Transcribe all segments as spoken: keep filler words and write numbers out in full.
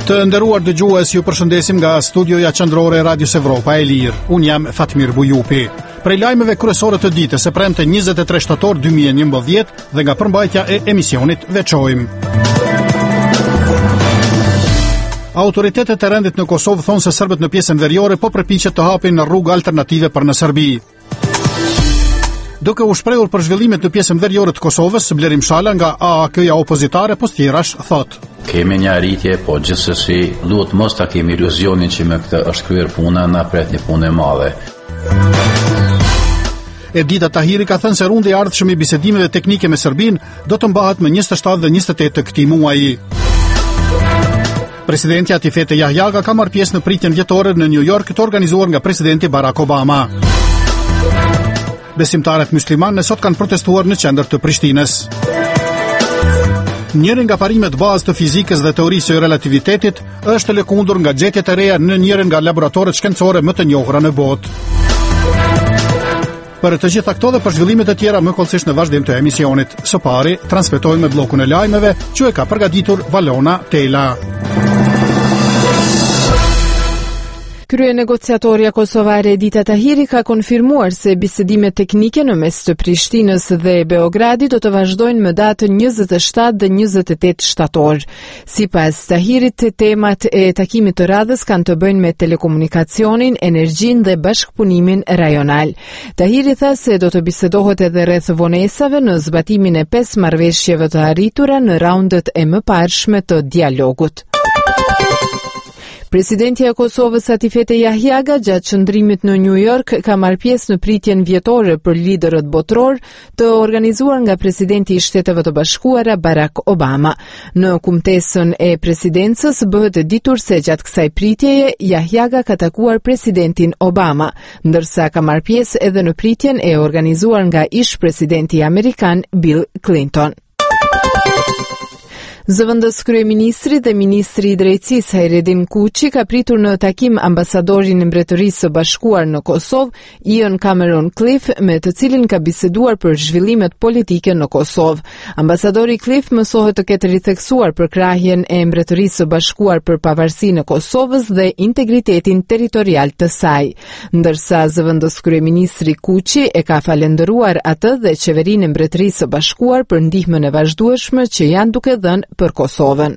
Të nderuar dëgjues, ju përshëndesim nga studioja qendrore e Radios Evropa e Lirë. Unë jam Fatmir Bujupi. Prej lajmeve kryesore të ditës së premte njëzet e tre shtator dy mijë e njëmbëdhjetë dhe nga përmbajtja e emisionit veçojmë. Autoritetet e rendit në Kosovë thonë se serbët në pjesën veriore po përpiqet të hapin në rrugë alternative për në Serbi. Duke u shprehur për zhvillimet në pjesën veriore të Kosovës, Blerim Shala nga A A K-ja opozitare postirash thot: Kemi një arritje, po gjithsesi duhet mos ta kemi iluzionin që me këtë është kryer puna, na pret një punë e madhe. Edita Tahiri ka thënë se rundi i ardhshëm i bisedimeve teknike me Serbinë do të mbahet më njëzet e shtatë dhe njëzet e tetë të këtij muaji. Presidenti Atifete Jahjaga ka marrë pjesë në pritjen vjetore në New York të organizuar nga presidenti Barack Obama. Besimtarët muslimanë sot kanë protestuar në qendër të Prishtinës. Njëri nga parimet bazë të fizikës dhe teorisë së relativitetit është lëkundur nga gjetjet e reja në njërin nga laboratoret shkencore më të njohura në botë. Për të gjitha këto dhe për zhvillimet e tjera më kollësisht në vazhdim të emisionit. Së pari, transmetojmë me bllokun e lajmeve që e ka përgatitur Valona Tela. Krye negociatorja kosovare Edita Tahiri ka konfirmuar se bisedimet teknike në mes të Prishtinës dhe Beogradit do të vazhdojnë më datën njëzet e shtatë dhe njëzet e tetë shtator. Sipas Tahirit, temat e takimit të radhës kanë të bëjnë me telekomunikacionin, energjinë dhe bashkëpunimin rajonal. Tahiri tha se do të bisedohet edhe rreth vonesave në zbatimin e pesë marrëveshjeve të arritura në raundet e mëparshme të dialogut. Presidenti e Kosovës Atifete Jahjaga gjatë qëndrimit në New York ka marrë pjesë në pritjen vjetore për liderët botror të organizuar nga presidenti i Shteteve të Bashkuara Barack Obama. Në kumtesën e presidencës bëhet ditur se gjatë kësaj pritjeje Jahjaga ka takuar presidentin Obama, ndërsa ka marrë pjesë edhe në pritjen e organizuar nga ish presidenti amerikan Bill Clinton. Zëvendës kryeministri dhe ministri i drejtësisë Hajredin Kuçi ka pritur në takim ambasadorin e Mbretërisë së Bashkuar në Kosovë, Ian Cameron Cliff, me të cilin ka biseduar për zhvillimet politike në Kosovë. Ambasadori Cliff mësohet të ketë ritheksuar përkrahjen e Mbretërisë së Bashkuar për pavarësinë e Kosovës dhe integritetin territorial të saj, ndërsa zëvendës kryeministri Kuçi e ka falendëruar atë dhe qeverinë e Mbretërisë së Bashkuar për ndihmën e vazhdueshme që janë duke dhënë për Kosovën.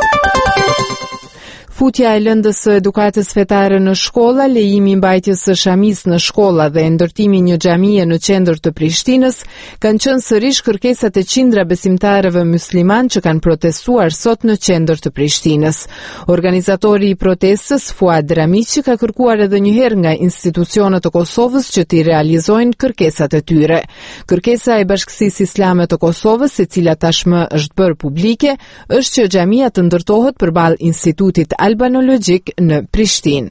Futja e lëndës së edukatës fetare në shkolla, lejimi i mbajtjes së shamis në shkolla dhe ndërtimi një xhamie në qendër të Prishtinës kanë qenë sërish kërkesat e qindra besimtarëve musliman që kanë protestuar sot në qendër të Prishtinës. Organizatori i protestës, Fuad Ramiqi, ka kërkuar edhe një herë nga institucionet të Kosovës që t'i realizojnë kërkesat e tyre. Kërkesa e Bashkësisë Islame të Kosovës, e cila tashmë është bërë publike, është që xhamia të ndërtohet përballë institutit albanologjik në Prishtinë.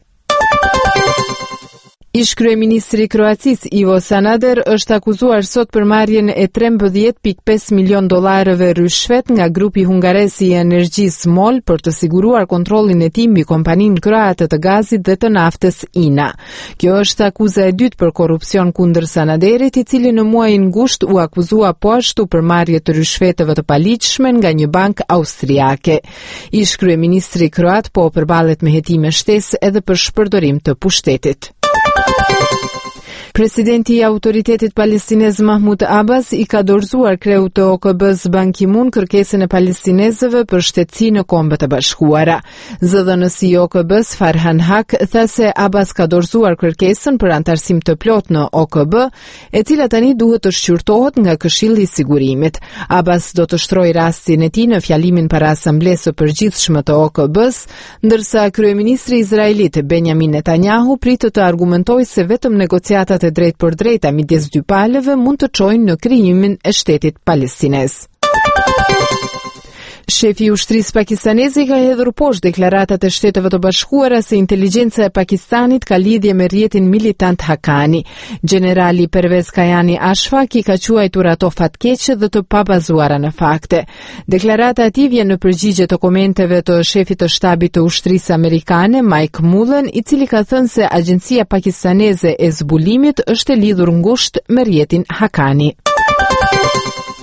Ish kryeministri i Kroacisë Ivo Sanader është akuzuar sot për marrjen e trembëdhjetë pikë pesë milion dollarëve rishvet nga grupi hungares i energjisë MOL për të siguruar kontrollin e tij mbi kompaninë kroate të gazit dhe të naftës I N A. Kjo është akuza e dytë për korrupsion kundër Sanaderit, i cili në muajin gusht u akuzua po ashtu për marrje të rishveteve të paligjshme nga një bankë austriake. Ish kryeministri kroat po përballet me hetime shtesë edhe për shpërdorim të pushtetit. Presidenti i Autoritetit Palestinez Mahmud Abbas i ka dorëzuar kreut të O K B-s Ban Ki-moon kërkesën e palestinezëve për shtetësi në Kombet e Bashkuara. Zëdhënësi i O K B-s Farhan Haq tha se Abbas ka dorëzuar kërkesën për antarësim të plot në O K B, e cila tani duhet të shqyrtohet nga Këshilli i Sigurimit. Abbas do të shtrojë rastin e tij në fjalimin para Asamblesë së Përgjithshme të O K B-s, ndërsa kryeministri izraelit Benjamin Netanyahu pritet të argumentojë se vetëm negociatat e drejt për drejta midis dy palëve mund të çojnë në krijimin e shtetit palestinez. Shefi i ushtrisë pakistaneze ka hedhur poshtë deklaratat e Shteteve të Bashkuara se inteligjenca e Pakistanit ka lidhje me rrjetin militant Haqqani. Generali Pervez Kayani Ashfaq i ka quajtur ato fatkeqe dhe të pabazuara në fakte. Deklarata e tij vjen në përgjigje të komenteve të shefit të shtabit të ushtrisë amerikane Mike Mullen, i cili ka thënë se agjencia pakistaneze e zbulimit është e lidhur ngushtë me rrjetin Haqqani.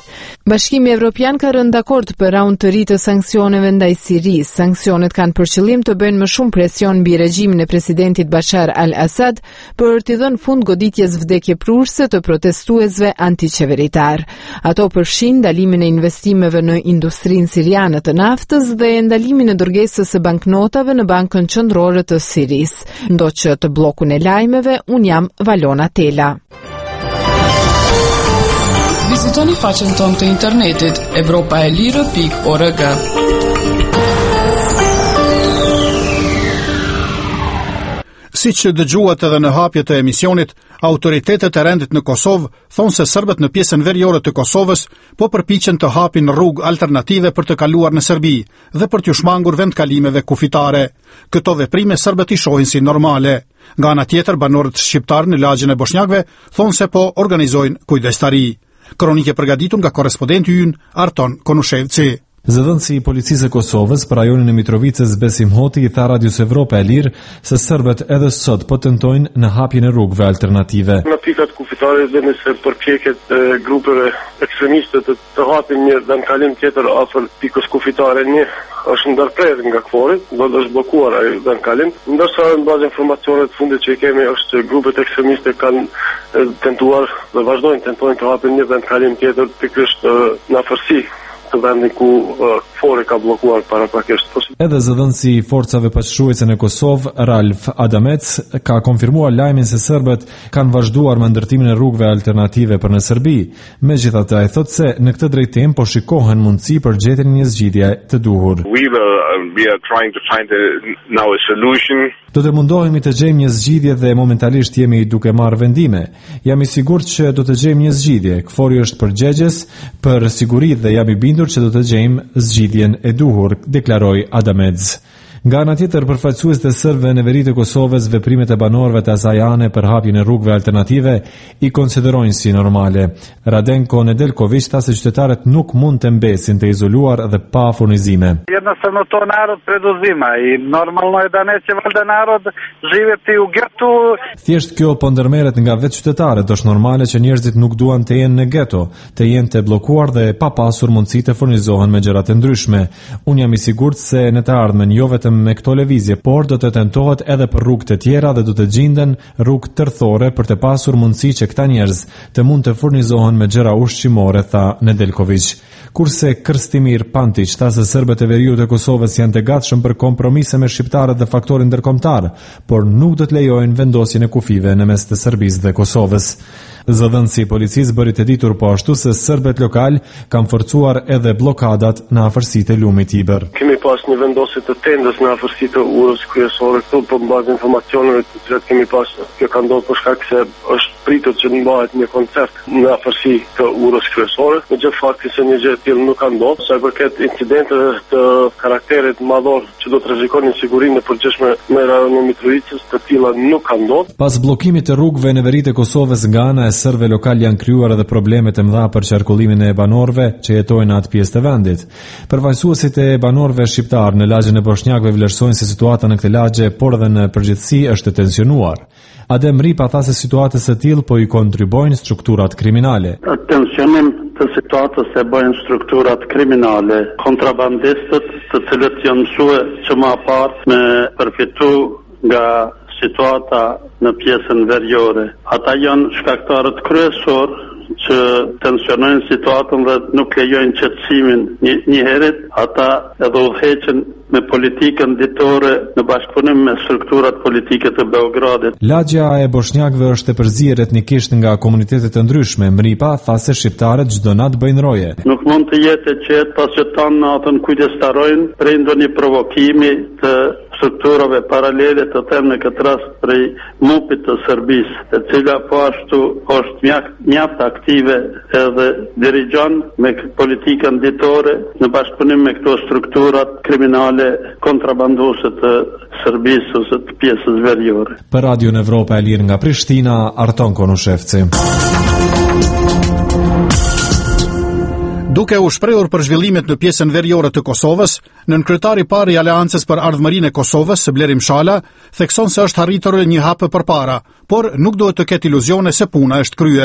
Bashkimi Evropian ka rënë dakord për raund të ri të sanksioneve ndaj Sirisë. Sanksionet kanë për qëllim të bëjnë më shumë presion mbi regjimin e presidentit Bashar al-Assad për t'i dhënë fund goditjes vdekjeprurëse të protestuesve antiqeveritar. Ato përfshin ndalimin e investimeve në industrinë siriane të naftës dhe ndalimin e dërgesës së banknotave në Bankën Qendrore të Sirisë. Ndoqë të bllokun e lajmeve, un jam Valona Tela. Vizitoni faqen tonë të internetit evropaelire pikë org. Siç dëgjuat edhe në hapje të emisionit, autoritetet e rendit në Kosovë thonë se serbët në pjesën veriore të Kosovës po përpiqen të hapin rrugë alternative për të kaluar në Serbi dhe për t'u shmangur vendkalimeve kufitare. Këto veprime serbët i shohin si normale. Nga ana tjetër, banorët shqiptar në lagjin e bosnjakëve thonë se po organizojnë kujdestari. Kronike përgatitur nga korrespondenti ynë Arton Konushevci. Zëdhënësi i policisë e Kosovës për rajonin e Mitrovicës Besim Hoti i tha Radios Evropa e Lirë se serbët edhe sot po tentojnë në hapjen e rrugëve alternative. Në pikat kufitare dhe nëse përpjeket e, grupeve ekstremiste të, të hapin një vendkalim tjetër afër pikës kufitare një është ndërprerë nga kvori, do të është blokuar ai vendkalim. Ndërsa në bazë informacioneve të fundit që i kemi është që grupet ekstremiste kanë e, tentuar dhe vazhdojnë tentojnë të hapin një vendkalim tjetër pikërisht në afërsi të vendit ku uh, fori ka bllokuar para prakisht. Edhe zëdhënësi i forcave paqëruese në Kosovë, Ralf Adamec, ka konfirmuar lajmin se serbët kanë vazhduar me ndërtimin e rrugëve alternative për në Serbi. Megjithatë, ai thotë se në këtë drejtim po shikohen mundësi për gjetjen e një zgjidhje të duhur. We will, uh, we are trying to find a, now a solution. Do të mundohemi të gjejmë një zgjidhje dhe momentalisht jemi duke marrë vendime. Jam i sigurt që do të gjejmë një zgjidhje. Kfori është përgjegjës për siguri dhe jam i bindur që do të gjejmë zgjidhjen e duhur, deklaroi Adamec. Nga ana tjetër, përfaqësuesit e serbëve në veri të Kosovës veprimet e banorëve të asaj ane për hapjen e rrugëve alternative i konsiderojnë si normale. Radenko Nedeljković tha se qytetarët nuk mund të mbesin të izoluar dhe pa furnizime. Jednostavno to narod preduzima i normalno je da neće valjda narod živjeti u getu. Thjesht kjo po ndërmerret nga vetë qytetarët, është normale që njerëzit nuk duan të jenë në geto, të jenë të bllokuar dhe pa pasur mundësi të furnizohen me gjëra të ndryshme. Unë jam i sigurt se në të ardhmen jo vetëm me këto lëvizje, por do të tentohet edhe për rrugë të tjera dhe do të gjinden rrugë tërthore për të pasur mundësi që këta njerëz të mund të furnizohen me gjëra ushqimore, tha Nedeljković. Kurse Krstimir Pantić tha se serbët e veriut e Kosovës janë të gatshëm për kompromise me shqiptarët dhe faktorin ndërkombëtar, por nuk do të lejojnë vendosjen e kufive në mes të Serbisë dhe Kosovës. Zëdhënësi i policisë bëri të ditur po ashtu se serbët lokal kanë forcuar edhe blokadat në afërsitë e lumit Tiber. Kemi pas një vendosje të tendës në afërsitë të urës kryesore këtu, për bazë informacioneve të cilat kemi pas, kjo ka ndodhur për shkak se është pritur që të mbahet një koncert në afërsi të urës kryesore. Në gjithë fakti se një gjë e tillë nuk ka ndodhur, sa i përket incidenteve të karakterit madhor që do të rrezikonin sigurinë e përgjithshme në rajonin e Mitrovicës, të tilla nuk ka ndodhur. Pas bllokimit të rrugëve në veritë e Kosovës nga ana e serbëve lokal janë krijuar edhe probleme të mëdha për qarkullimin e banorëve që jetojnë në atë pjesë të vendit. Përfaqësuesit e banorëve shqiptar në lagjin e bosnjakëve vlerësojnë se situata në këtë lagje, por edhe në përgjithësi, është e tensionuar. Adem Ripa tha se situatës së tillë po i kontribojnë strukturat kriminale. Tensionim të situatës e bëjnë strukturat kriminale, kontrabandistët të cilët janë mësuar që më parë me përfitu nga situata në pjesën veriore. Ata janë shkaktarët kryesor që tensionojnë situatën dhe nuk lejojnë qetësimin. Një, një herët ata edhe udhëheqën me politikën ditore në bashkëpunim me strukturat politike të Beogradit. Lagja e bosnjakëve është e përzier etnikisht nga komunitete të ndryshme. Mripa tha se shqiptarët çdo natë bëjnë roje. Nuk mund të jetë qetë pas që tanë natën kujdestarojnë prej ndonjë provokimi të strukturave paralele, të them në këtë rast prej mupit të Serbisë, e cila po ashtu është mjaft aktive edhe dirigjon me politikën ditore në bashkëpunim me këto strukturat kriminale kontrabanduese të Serbisë ose të pjesës veriore. Për Radio Evropa e Lirë nga Prishtina, Arton Konushevci. Duke u shprehur për zhvillimet në pjesën veriore të Kosovës, nënkryetari i parë i Aleancës për Ardhmërinë e Kosovës, Blerim Shala, thekson se është arritur një hap përpara, por nuk duhet të ketë iluzione se puna është kryer.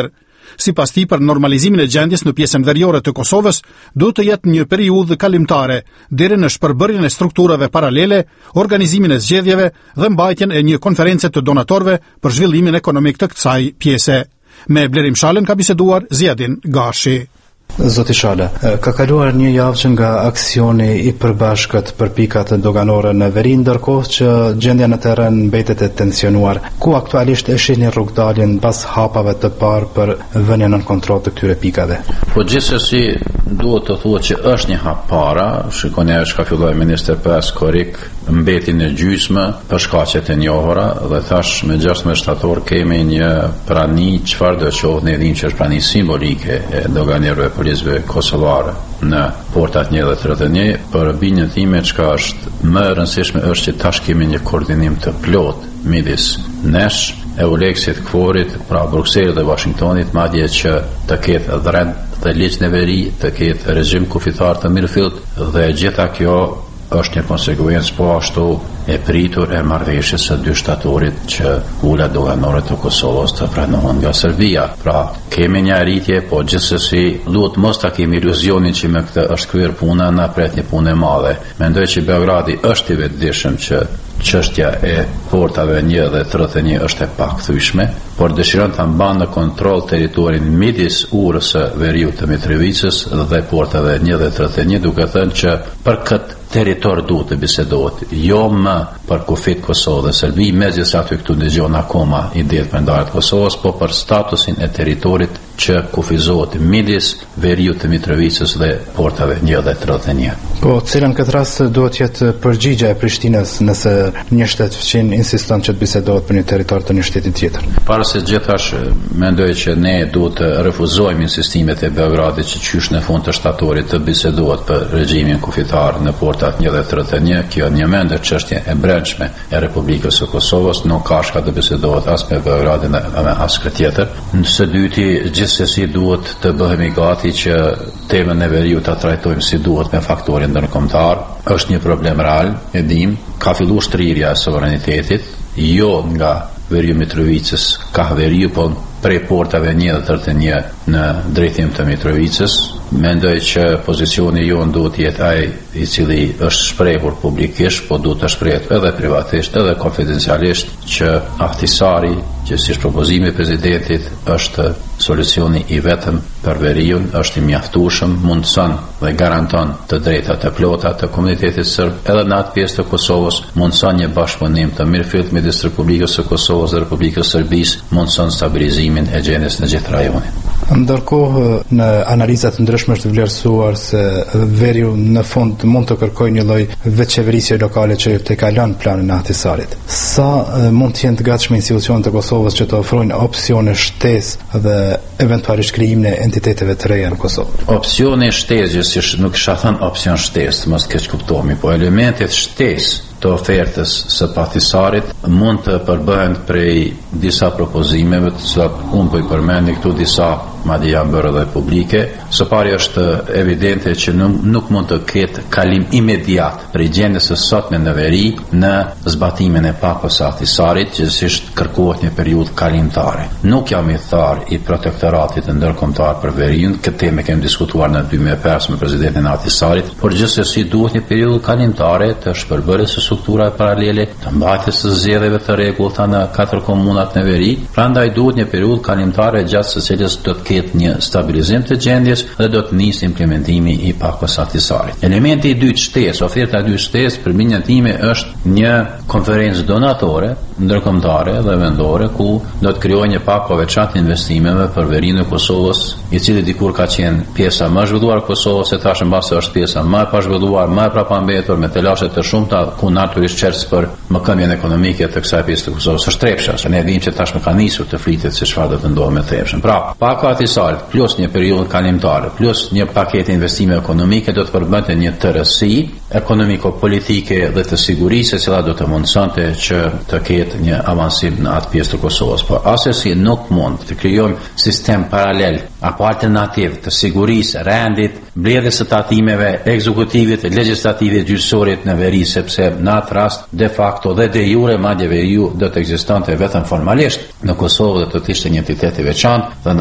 Sipas tij, për normalizimin e gjendjes në pjesën veriore të Kosovës, duhet të jetë një periudhë kalimtare, deri në shpërbërjen e strukturave paralele, organizimin e zgjedhjeve dhe mbajtjen e një konference të donatorëve për zhvillimin ekonomik të kësaj pjese. Me Blerim Shalën ka biseduar Zjedin Gashi. Zoti Shala, ka kaluar një javë që nga aksioni i përbashkët për pikat doganore në veri, ndërkohë që gjendja në terren mbetet e tensionuar. Ku aktualisht e shihni rrugdaljen pas hapave të parë për vënien nën kontroll të këtyre pikave? Po gjithsesi duhet të thuhet që është një hap para, shikoni ajo që filloi ministri pas Korik, mbeti në gjysmë për shkaqet e njohura dhe thash me gjashtëmbëdhjetë shtator kemi një prani çfarë do të qoftë, ne dimë që është prani simbolike e doganierëve policëve kosovare në portat një dhe tridhjetë e një, për binjën time çka është më e rëndësishme është që tash kemi një koordinim të plot midis nesh, Euleksit, Kforit, pra Brukselit dhe Washingtonit, madje që të ketë dhënë dhe ligj në veri, të ketë regjim kufitar të mirëfillt dhe gjitha kjo është një konsekuencë po ashtu e pritur e marrëveshjes së dy shtatorit që ulat doganore të Kosovës të pranohen nga Serbia. Pra, kemi një arritje, po gjithsesi duhet mos ta kemi iluzionin që me këtë është kryer puna, na pret një punë e madhe. Mendoj që Beogradi është i vetëdijshëm që çështja e portave një dhe tridhjetë e një është e pakthyeshme, por dëshiron ta mbanë në kontroll territorin midis urës së veriut të Mitrovicës dhe portave një dhe tridhjetë e një, duke thënë që për këtë territor duhet të bisedohet, jo më për kufit Kosovë dhe Serbi, megjithatë këtu dëgjon akoma idetë për ndarjet Kosovës, po për statusin e territorit që kufizohet midis veriut të Mitrovicës dhe portave një dhe tridhjetë e një. Po, cilën këtë rast duhet jetë përgjigja e Prishtinës nëse një shtet fqin insiston që të bisedohet për një territor të një shteti tjetër? Para se gjithash, mendoj që ne duhet të refuzojmë insistimet e Beogradit që qysh në fund të shtatorit të bisedohet për regjimin kufitar në portat një dhe tridhjetë e një. Kjo një mendë çështje e brendshme e Republikës së Kosovës, nuk ka shka të bisedohet as me Beogradin dhe me as këtë tjetër. Së dyti, gjithsesi duhet të bëhemi gati që temën e veriut ta trajtojmë si duhet me faktorin ndërkombëtar. Është një problem real, e dim, ka filluar shtrirja e sovranitetit, jo nga veriu Mitrovicës, ka veriu, po prej portave një dhe tridhjetë e një në drejtim të Mitrovicës. Mendoj që pozicioni jonë duhet jetë ai i cili është shprehur publikisht, po duhet të shprehet edhe privatisht, edhe konfidencialisht, që Ahtisari, që si propozimi i presidentit është solucioni i vetëm për veriun, është i mjaftueshëm, mundson dhe garanton të drejtat e plota të komunitetit serb, edhe në atë pjesë të Kosovës, mundson një bashkëpunim të mirëfillt midis Republikës së Kosovës dhe Republikës së Serbisë, mundson stabilizimin e gjendjes në gjithë rajonin. Ndërkohë, në analizat ndryshme është vlerësuar se veriu në fund mund të kërkojë një lloj veçqeverisje lokale që të kalon planin e Ahtisarit. Sa mund të jenë të gatshme institucionet e Kosovës që të ofrojnë opsione shtesë dhe eventualisht krijimin e entiteteve të reja në Kosovë? Opsioni shtesë, si nuk isha thënë opsion shtesë, mos keq kuptohemi, po elementet shtesë të ofertës së Ahtisarit mund të përbëhen prej disa propozimeve, të cilat unë po i përmendi këtu disa, madje janë bërë edhe publike. Së pari është evidente që nuk, nuk mund të ketë kalim imediat prej gjendjes së sotme në veri në zbatimin e pakos së Ahtisarit, gjithsesi kërkohet një periudhë kalimtare. Nuk jam i tharë i protektoratit ndërkombëtar për veriun, këtë temë kemi diskutuar në dy mijë e pesë me presidentin e Ahtisarit, por gjithsesi duhet një periudhë kalimtare të shpërbërjes së strukturave paralele, të mbajtjes së zgjedhjeve të rregullta në katër komunat në veri. Prandaj duhet një periudhë kalimtare gjatë së cilës do të ketë një stabilizim të gjendjes dhe do të nisë implementimi i pakos së Ahtisarit. Elementi i dytë shtesë, oferta e dytë shtesë për minjën time është një konferencë donatore, ndërkombëtare dhe vendore, ku do të krijojë një pakë veçantë investimeve për verinë e Kosovës, i cili dikur ka qenë pjesa më e zhvilluar e Kosovës, e tash mbase është pjesa më e pazhvilluar, më e prapambetur me telashe të shumta, ku natyrisht çers për mëkëmjen ekonomike të kësaj pjesë të Kosovës është trepsha, se ne dimë që tashmë ka nisur të flitet se çfarë do të ndodhë me trepshën. Pra, paka Ahtisarit plus një periudhë kalimtare plus një paketë investime ekonomike do të përbënte një tërësi ekonomiko-politike dhe të sigurisë, e cila do të mundsonte që të ketë një avansim në atë pjesë të Kosovës. Por asesi nuk mund të krijojmë sistem paralel apo alternativ të sigurisë, rendit, mbledhjes së tatimeve, ekzekutivit, legjislativit, gjyqësorit në veri, sepse në atë rast de facto dhe de jure madje veriu do të ekzistonte vetëm formalisht në Kosovë dhe do të ishte një entitet i veçantë, dhe në fakt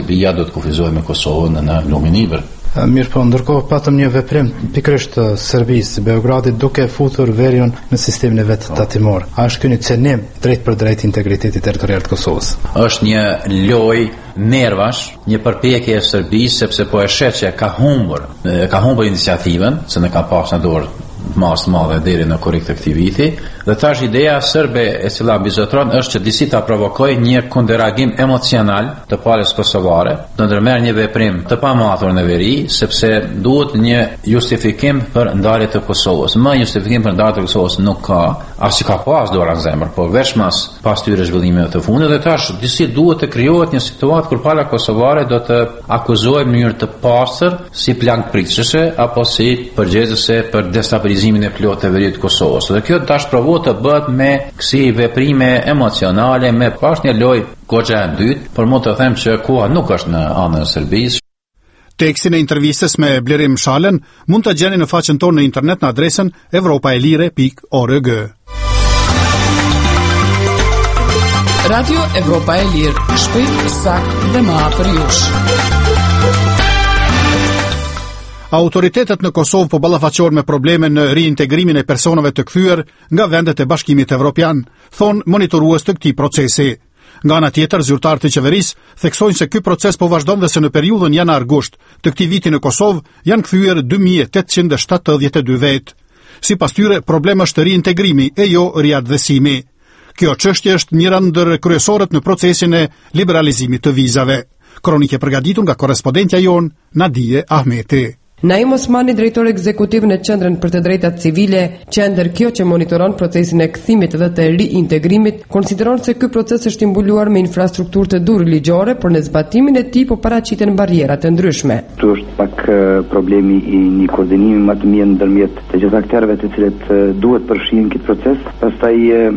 Serbia do të kufizohej me Kosovën në lumin e Ibër. Mirë po, ndërkohë patëm një veprim pikërisht të Serbisë, Beogradit, duke futur veriun në sistemin e vetë tatimor. A është ky një cenim drejt për drejt integritetit territorial të Kosovës? Është një lojë nervash, një përpjekje e Serbisë sepse po e shet që ka humbur, ka humbur iniciativën, se ne ka pasur në dorë mas madhe deri në korrekt të këtij viti, dhe tash ideja serbe e cila mbizotron është që disi ta provokojë një kundërreagim emocional të palës kosovare, të ndërmerr një veprim të pamatur në veri, sepse duhet një justifikim për ndarje të Kosovës. Më justifikim për ndarje të Kosovës nuk ka, as që ka pas dora në zemër, por veç mas pas tyre zhvillimeve të fundit, dhe tash disi duhet të krijohet një situatë kur pala kosovare do të akuzohet në mënyrë të pastër si plankpritëse apo si përgjegjëse për destabilizimin e plotë të veriut të Kosovës. Dhe kjo tash provohet të bëhet me kësi veprime emocionale, me pas një lojë goxha e dytë, por mund të them që koha nuk është në anën e Serbisë. Tekstin e intervistës me Blerim Shalën mund të gjeni në faqen tonë në internet në adresën evropaelire pikë org. Radio Evropa e Lirë, shpejt, sakt dhe më afër jush. Autoritetet në Kosovë po ballafaqohen me probleme në riintegrimin e personave të kthyer nga vendet e Bashkimit Evropian, thon monitorues të këtij procesi. Nga ana tjetër, zyrtarët e qeverisë theksojnë se ky proces po vazhdon dhe se në periudhën janar-gusht të këtij viti në Kosovë janë kthyer dy mijë e tetëqind e shtatëdhjetë e dy vet. Sipas tyre, problemi është riintegrimi e jo riadhësimi. Kjo çështje është njëra ndër kryesorët në procesin e liberalizimit të vizave. Kronikë përgatitur nga korrespondentja jon Nadije Ahmeti. Naim Osmani, drejtor ekzekutiv në Qendrën për të Drejtat Civile, qendër kjo që monitoron procesin e kthimit dhe të riintegrimit, konsideron se ky proces është i mbuluar me infrastrukturë të durë ligjore, por në zbatimin e tij po paraqiten barriera të ndryshme. Këtu është pak problemi i një koordinimi më të mirë ndërmjet të gjithë aktorëve të cilët duhet përfshihen këtë proces, pastaj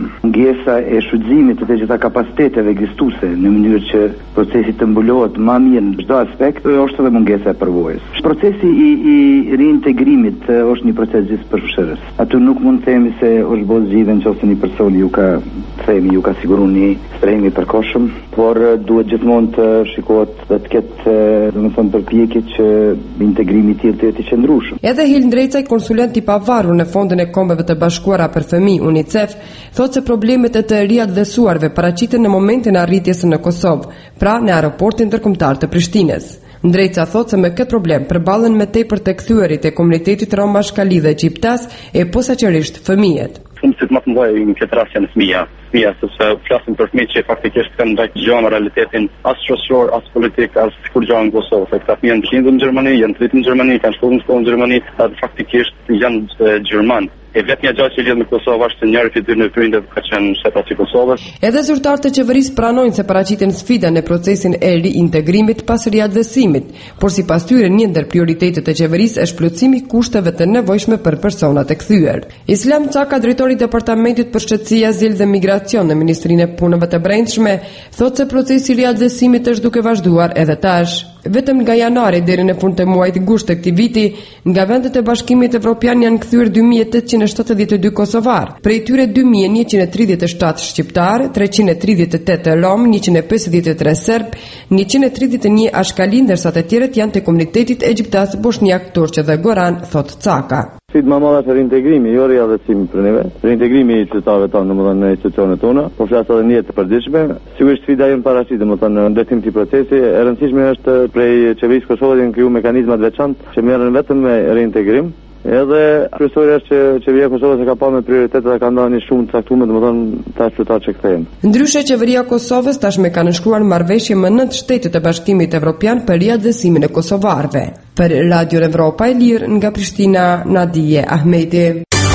ngesa e shfrytëzimit të të gjitha kapaciteteve ekzistuese në mënyrë që procesi të mbulohet më mirë në çdo aspekt, është edhe mungesa e përvojës. Procesi i i riintegrimit është një proces gjithëpërfshirës. Aty nuk mund të themi se është bërë zgjidhje nëse një person ju ka themi ju ka siguruar një strehim i përkohshëm, por duhet gjithmonë të shikohet dhe të ketë, domethënë, përpjekje që integrimi i tillë të jetë i qëndrueshëm. Edhe Hil Ndrejcaj, konsulent i pavarur në Fondin e Kombeve të Bashkuara për Fëmijë UNICEF, thotë se problemet e të riadhësuarve paraqiten në momentin e arritjes në Kosovë, pra në aeroportin ndërkombëtar të Prishtinës. Ndrejca thotë se me këtë problem përballen me tepër të kthyerit e komunitetit rom mashkali dhe egjiptas e posaçërisht fëmijët. Fëmijët më të mëdhenj në këtë rast janë fëmija. Fëmija sepse flasim për fëmijë që faktikisht kanë ndajë realitetin as shoqëror, as politik, as kur gjallë në Kosovë. Këta fëmijë janë të në Gjermani, janë të rritur në Gjermani, kanë shkuar në shkollë në Gjermani, atë faktikisht janë gjerman. E vetmja gjë që lidhet me Kosovë është se njëri prej dy në prindëve ka qenë shtetas i Kosovës. Edhe zyrtarët e qeverisë pranojnë se paraqiten sfida në procesin e riintegrimit pas riadhësimit, por sipas tyre një ndër prioritetet e qeverisë është plotësimi i kushteve të nevojshme për personat e kthyer. Islam Çaka, drejtori i Departamentit për Shtetësi, Azil dhe Migracion në Ministrinë e Punëve të Brendshme, thotë se procesi i riadhësimit është duke vazhduar edhe tash. Vetëm nga janari deri në fund të muajit gusht të këtij viti, nga vendet e Bashkimit Evropian janë kthyer dy mijë e tetëqind e shtatëdhjetë e dy kosovar, prej tyre dy mijë e njëqind e tridhjetë e shtatë shqiptar, treqind e tridhjetë e tetë rom, njëqind e pesëdhjetë e tre serb, njëqind e tridhjetë e një ashkali, ndërsa të tjerët janë të komunitetit egjiptas, bosnjak, turqe dhe goran, thot Çaka. Sfidë më madhe është reintegrimi, jo riadhësimi për neve. Reintegrimi i qytetarëve tonë, domethënë në institucionet tona, po flas edhe në jetë të përditshme. Sigurisht sfida jon paraqit, domethënë në ndërtim të procesi, e rëndësishme është prej qeverisë Kosovës të kriju mekanizma të veçantë që merren vetëm me reintegrim. Edhe kryesori është që qeveria e Kosovës e ka pa me prioritet dhe ka ndarë një shumë të caktuar, domethënë ta qytetar që kthehen. Ndryshe, qeveria e Kosovës tashmë ka nënshkruar marrëveshje me nëntë shtete të Bashkimit Evropian për riadhësimin e kosovarëve. Për Radio Evropa e Lirë nga Prishtina, Nadije Ahmeti.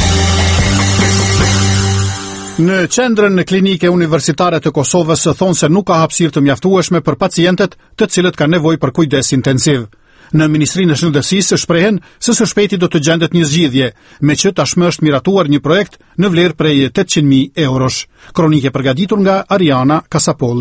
Në qendrën klinike universitare të Kosovës thonë se nuk ka hapësirë të mjaftueshme për pacientët të cilët kanë nevojë për kujdes intensiv. Në Ministrinë e Shëndetësisë shprehen se së shpejti do të gjendet një zgjidhje, me që tashmë është miratuar një projekt në vlerë prej tetëqind mijë eurosh. Kronike përgatitur nga Ariana Kasapolli.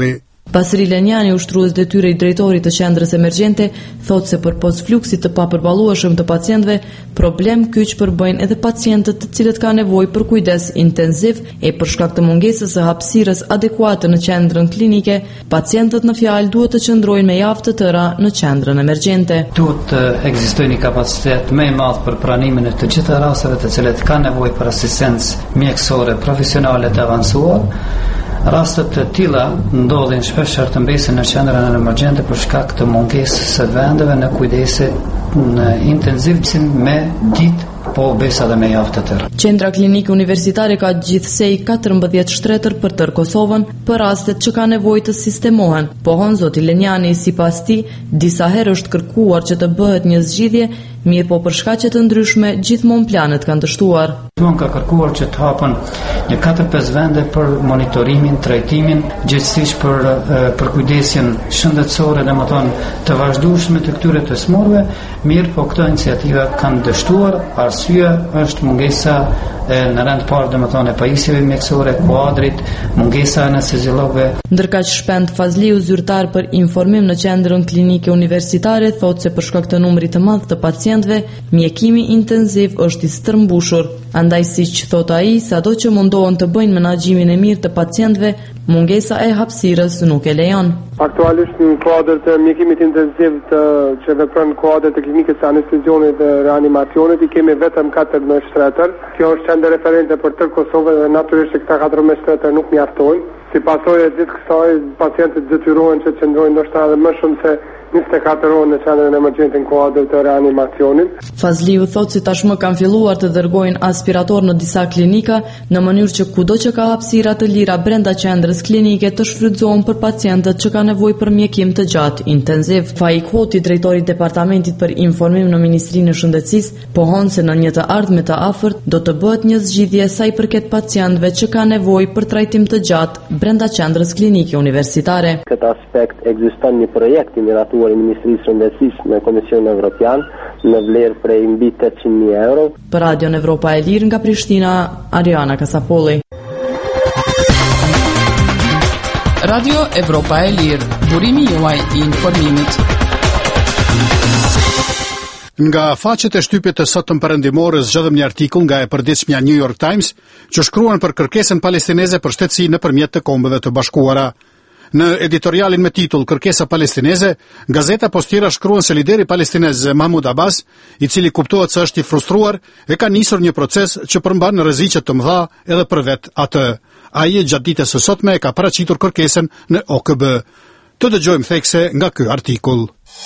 Pasri Lenjani, ushtrues detyre i drejtorit të qendrës emergjente, thotë se përpos fluksit të papërballueshëm të pacientëve, problem kyç përbëjnë edhe pacientët të cilët kanë nevojë për kujdes intenziv e për shkak të mungesës së hapësirës adekuate në qendrën klinike, pacientët në fjalë duhet të qëndrojnë me javë të tëra në qendrën emergjente. Duhet të ekzistojë një kapacitet më i madh për pranimin e të gjitha rasteve të cilët kanë nevojë për asistencë mjekësore profesionale të avancuar. Rastet të tilla ndodhin shpesh të mbesin në qendrën emergjente për shkak të mungesës së vendeve në kujdesin në intenzivsin me ditë po besa dhe me javë të tërë. Qendra Klinike Universitare ka gjithsej katërmbëdhjetë shtretër për tërë Kosovën për rastet që ka nevojë të sistemohen. Pohon zoti Lenjani, sipas tij, disa herë është kërkuar që të bëhet një zgjidhje, mirë po për shkaqe të ndryshme gjithmonë planet kanë dështuar. Gjithmonë ka kërkuar që të hapen një katër pesë vende për monitorimin, trajtimin, gjithsesi për për kujdesin shëndetësore, domethënë të vazhdueshme të këtyre të smurve, mirë po këto iniciativa kanë dështuar. Arsyeja është mungesa e në rend parë domethënë e pajisjeve mjekësore, kuadrit, mungesa e anesteziologëve. Ndërkaq Shpend Fazliu, zyrtar për informim në qendrën klinike universitare, thotë se për shkak të numrit të madh të pacientëve, mjekimi intenziv është i stërmbushur. Andaj siç thot ai, sado që mundohen të bëjnë menaxhimin e mirë të pacientëve, mungesa e hapësirës nuk e lejon. Aktualisht në kuadër të mjekimit intenziv të që vepron kuadër të klinikës së anestezionit dhe reanimacionit, i kemi vetëm katërmbëdhjetë shtetër. Kjo është qendër referente për tërë Kosovën dhe natyrisht që këta katërmbëdhjetë shtetër nuk mjaftojnë. Si pasojë e gjithë kësaj, pacientët detyrohen që të qëndrojnë ndoshta edhe më shumë se njëzet e katër orë në qendrën emergjente në kuadër të reanimacionit. Fazliu thotë se tashmë kanë filluar të dërgojnë aspirator në disa klinika në mënyrë që kudo që ka hapësira të lira brenda qendrës klinike të shfrytëzohen për pacientët që kanë nevojë për mjekim të gjatë intenziv. Faik Hoti, drejtori i departamentit për informim në Ministrinë e Shëndetësisë, pohon se në një të ardhme të afërt do të bëhet një zgjidhje sa i përket pacientëve që kanë nevojë për trajtim të gjatë brenda qendrës klinike universitare. Këtë aspekt ekziston një projekt i miratuar i Ministrisë së Shëndetësisë me Komisionin Evropian në vlerë prej mbi tetëqind mijë euro. Për Radion Evropa e Lirë nga Prishtina, Ariana Kasapolli. Radio Evropa e Lirë, burimi juaj i informimit. Nga faqet e shtypit të sotëm perëndimore zgjedhëm një artikull nga e përditshmja New York Times që shkruan për kërkesën palestineze për shtetësi nëpërmjet të Kombeve të Bashkuara. Në editorialin me titull Kërkesa palestineze, gazeta Postiera shkruan se lideri palestinez Mahmud Abbas, i cili kuptohet se është i frustruar, e ka nisur një proces që përmban rreziqe të mëdha edhe për vet atë. Ai gjatë ditës së sotme e ka paraqitur kërkesën në O K B. Të dëgjojmë thekse nga ky artikull.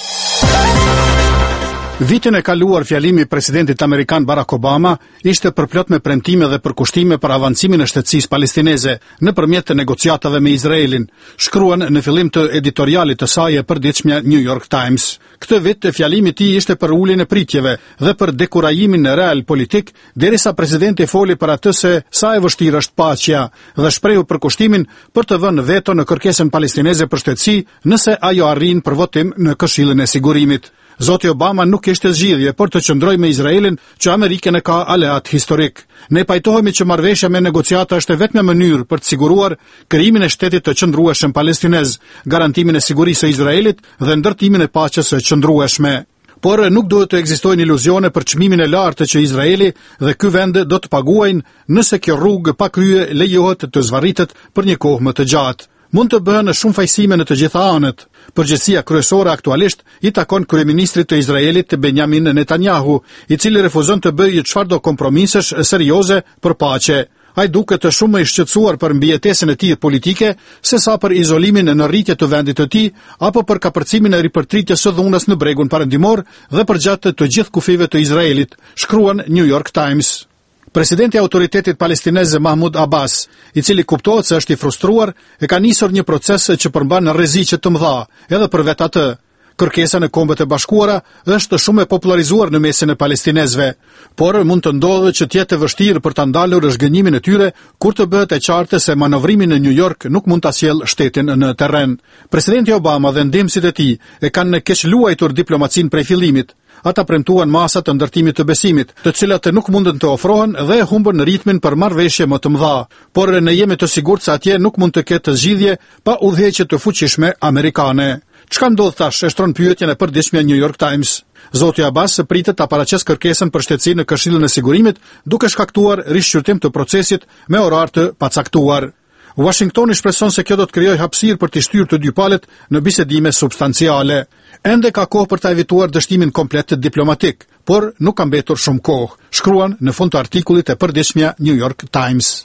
Vitin e kaluar fjalimi i presidentit amerikan Barack Obama ishte përplot me premtime dhe përkushtime për avancimin e shtetësisë palestineze nëpërmjet të negociatave me Izraelin, shkruan në fillim të editorialit të saj e përditshmja New York Times. Këtë vit fjalimi i tij ishte për uljen e pritjeve dhe për dekurajimin real politik, derisa presidenti foli për atë se sa e vështirë është paqja dhe shprehu përkushtimin për të vënë veto në kërkesën palestineze për shtetësi nëse ajo arrin për votim në Këshillin e Sigurimit. Zoti Obama nuk kishte zgjidhje por të qëndrojë me Izraelin që Amerikën e ka aleat historik. Ne pajtohemi që marrëveshja me negociata është vetëm mënyrë për të siguruar krijimin e shtetit të qëndrueshëm palestinez, garantimin e sigurisë së Izraelit dhe ndërtimin e paqes së qëndrueshme. Por nuk duhet të ekzistojnë iluzione për çmimin e lartë që Izraeli dhe ky vend do të paguajnë nëse kjo rrugë pa krye lejohet të zvarritet për një kohë më të gjatë. Mund të bëhen shumë fajsime në të gjitha anët. Përgjegjësia kryesore aktualisht i takon kryeministrit të Izraelit Benjamin Netanyahu, i cili refuzon të bëjë çfarëdo kompromisesh serioze për paqe. Ai duket të shumë i shqetësuar për mbijetesën e tij politike, sesa për izolimin në rritje të vendit të tij, apo për kapërcimin e ripërtritjes së dhunës në bregun perëndimor dhe përgjatë të gjithë kufive të Izraelit, shkruan New York Times. Presidenti i autoritetit palestinez Mahmud Abbas, i cili kuptohet se është i frustruar, e ka nisur një proces që përmban rreziqe të mëdha edhe për vetë atë. Kërkesa në Kombet e Bashkuara është shumë e popularizuar në mesin e palestinezëve, por mund të ndodhë që të jetë e vështirë për ta ndalur zhgënjimin e tyre kur të bëhet e qartë se manovrimi në New York nuk mund ta sjellë shtetin në terren. Presidenti Obama dhe ndihmësit e tij e kanë keq luajtur diplomacinë prej fillimit. Ata premtuan masa të ndërtimit të besimit, të cilat nuk mundën të ofrohen dhe e humbën në ritmin për marrëveshje më të mëdha, por ne jemi të sigurt se atje nuk mund të ketë zgjidhje pa udhëheqje të fuqishme amerikane. Çka ndodh tash? E shtron pyetjen e përditshme New York Times. Zoti Abbas pritet ta paraqesë kërkesën për shtetësi në Këshillin e Sigurimit, duke shkaktuar rishqyrtim të procesit me orar të pacaktuar. Washingtoni shpreson se kjo do të krijojë hapësirë për të shtyrë të dy palët në bisedime substanciale. Ende ka kohë për ta evituar dështimin komplet diplomatik, por nuk ka mbetur shumë kohë, shkruan në fund të artikullit e përditshmja New York Times.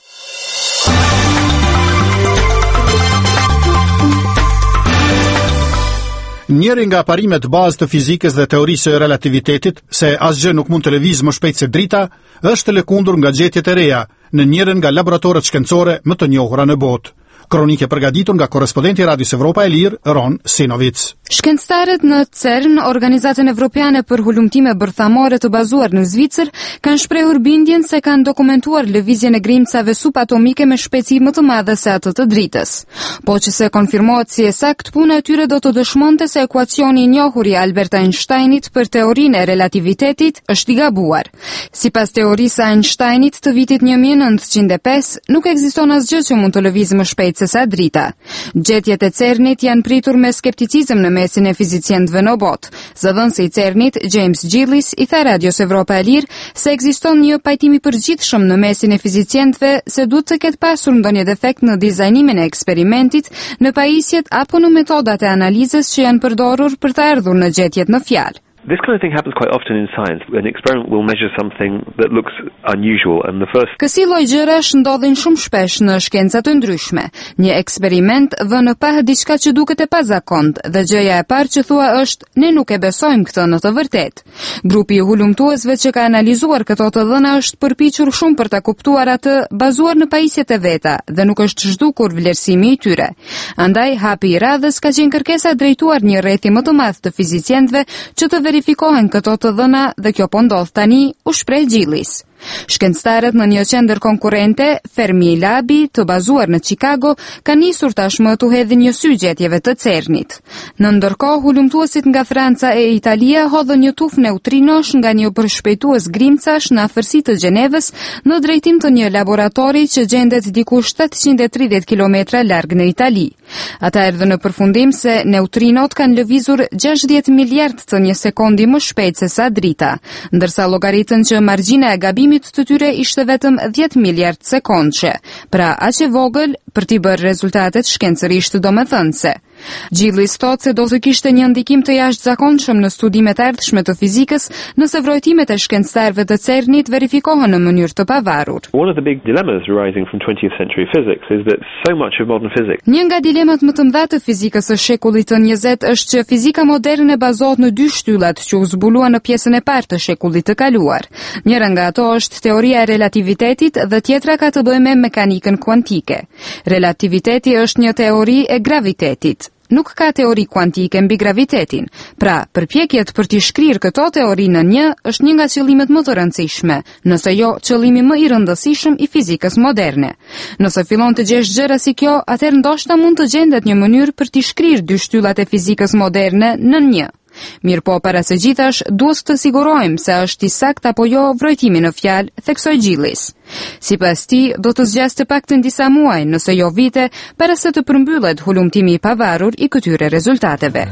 Njëri nga parimet bazë të fizikës dhe teorisë së relativitetit, se asgjë nuk mund të lëvizë më shpejt se drita, është lëkundur nga gjetjet e reja në njërin nga laboratoret shkencore më të njohura në botë. Kronike përgatitur nga korrespondenti i Radios Evropa e Lirë, Ron Sinovic. Shkencëtarët në CERN, Organizatën Evropiane për Hulumtime Bërthamore të bazuar në Zvicër, kanë shprehur bindjen se kanë dokumentuar lëvizjen e grimcave subatomike me shpejtësi më të madhe se atë të dritës. Po që se konfirmohet si e sakt, puna e tyre do të dëshmonte se ekuacioni i njohur i Albert Einsteinit për teorinë e relativitetit është i gabuar. Sipas teorisë së Einsteinit të vitit një mijë e nëntëqind e pesë, nuk ekziston asgjë që mund të lëvizë më shpejt se sa drita. Gjetjet e CERNit janë pritur me skepticizëm në mesin e fizicianëve në botë. Zëdhënësi i CERNit, James Gillis, i tha Radios Evropa e Lirë se ekziston një pajtim i përgjithshëm në mesin e fizicianëve se duhet të ketë pasur ndonjë defekt në dizajnimin e eksperimentit, në pajisjet apo në metodat e analizës që janë përdorur për të ardhur në gjetjet në fjalë. This kind of thing happens quite often in science. An experiment will measure something that looks unusual and the first Kësi lloj gjërash ndodhin shumë shpesh në shkenca të ndryshme. Një eksperiment vë në pah diçka që duket e pazakontë dhe gjëja e parë që thua është ne nuk e besojmë këtë në të vërtetë. Grupi i hulumtuesve që ka analizuar këto të dhëna është përpiqur shumë për ta kuptuar atë bazuar në pajisjet e veta dhe nuk është zhdukur vlerësimi i tyre. Andaj hapi i radhës ka qenë kërkesa drejtuar një rrethi më të madh të fizicianëve që të verifikohen këto të dhëna dhe kjo po ndodh tani, u shpreh Gillis. Shkencëtarët në një qendër konkurrente, Fermi Labi, të bazuar në Chicago, kanë nisur tashmë të hedhin një sy gjetjeve të CERNit. Në ndërkohë, hulumtuesit nga Franca e Italia hodhën një tufë neutrinosh nga një përshpejtues grimcash në afërsi të Gjenevës në drejtim të një laboratori që gjendet diku shtatëqind e tridhjetë kilometra larg në Itali. Ata erdhën në përfundim se neutrinot kanë lëvizur gjashtëdhjetë miliard të një sekundi më shpejt se sa drita, ndërsa llogaritën që margjina e gabimit të tyre ishte vetëm dhjetë miliard sekondçe, pra aq e vogël për t'i bërë rezultatet shkencërisht domethënëse. Gillis thotë se do të kishte një ndikim të jashtëzakonshëm në studimet e ardhshme të fizikës nëse vrojtimet e shkencëtarëve të CERNit verifikohen në mënyrë të pavarur. One of the big dilemmas arising from twentieth century physics is that so much of modern physics. Një nga dilemat më të mëdha të fizikës së shekullit të njëzet është që fizika moderne bazohet në dy shtyllat që u zbuluan në pjesën e parë të shekullit të kaluar. Njëra nga ato është teoria e relativitetit dhe tjetra ka të bëjë me mekanikën kuantike. Relativiteti është një teori e gravitetit. Nuk ka teori kuantike mbi gravitetin. Pra, përpjekjet për t'i shkrirë këto teori në një është një nga qëllimet më të rëndësishme, nëse jo qëllimi më i rëndësishëm i fizikës moderne. Nëse fillon të gjesh gjëra si kjo, atëherë ndoshta mund të gjendet një mënyrë për t'i shkrirë dy shtyllat e fizikës moderne në një. Mirë po, para së gjithash, duhet të sigurojmë se është i sakt apo jo vrojtimi në fjalë, theksoi Gillis. Sipas tij, do të zgjasë paktën disa muaj, nëse jo vite, para se të përmbyllet hulumtimi i pavarur i këtyre rezultateve.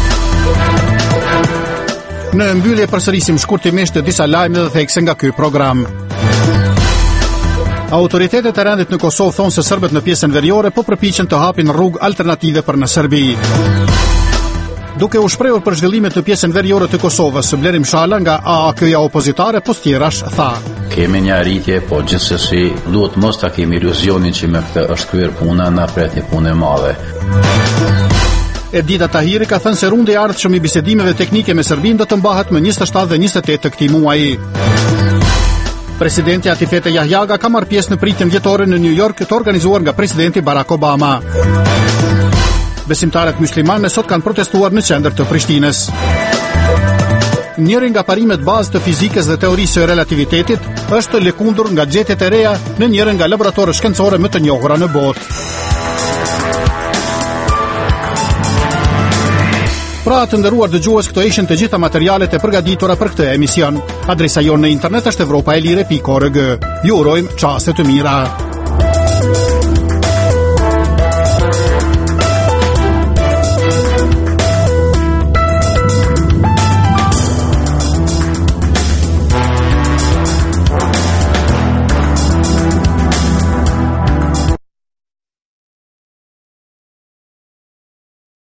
Në mbyllje përsërisim shkurtimisht disa lajme dhe thekse nga ky program. Autoritetet e rendit në Kosovë thonë se serbët në pjesën veriore po përpiqen të hapin rrugë alternative për në Serbi. Duke u shprehur për zhvillimet në pjesën veriore të Kosovës, Blerim Shala nga A A K-ja opozitare postjerash tha: Kemi një arritje, po gjithsesi duhet mos ta kemi iluzionin që me këtë është kryer puna, na pret një punë e madhe. Edita Tahiri ka thënë se rundi i ardhshëm i bisedimeve teknike me Serbinë do të mbahet më njëzet e shtatë dhe njëzet e tetë të këtij muaji. Presidenti Atifete Jahjaga ka marrë pjesë në pritjen vjetore në New York të organizuar nga presidenti Barack Obama. Besimtarët muslimane sot kanë protestuar në qendër të Prishtinës. Njëri nga parimet bazë të fizikës dhe teorisë së relativitetit është lëkundur nga gjetjet e reja në njërin nga laboratorët shkencore më të njohura në botë. Pra të nderuar dëgjues, këto ishin të gjitha materialet e përgatitura për këtë emision. Adresa jonë në internet është evropaelir punkt org. Ju urojmë çaste të mira.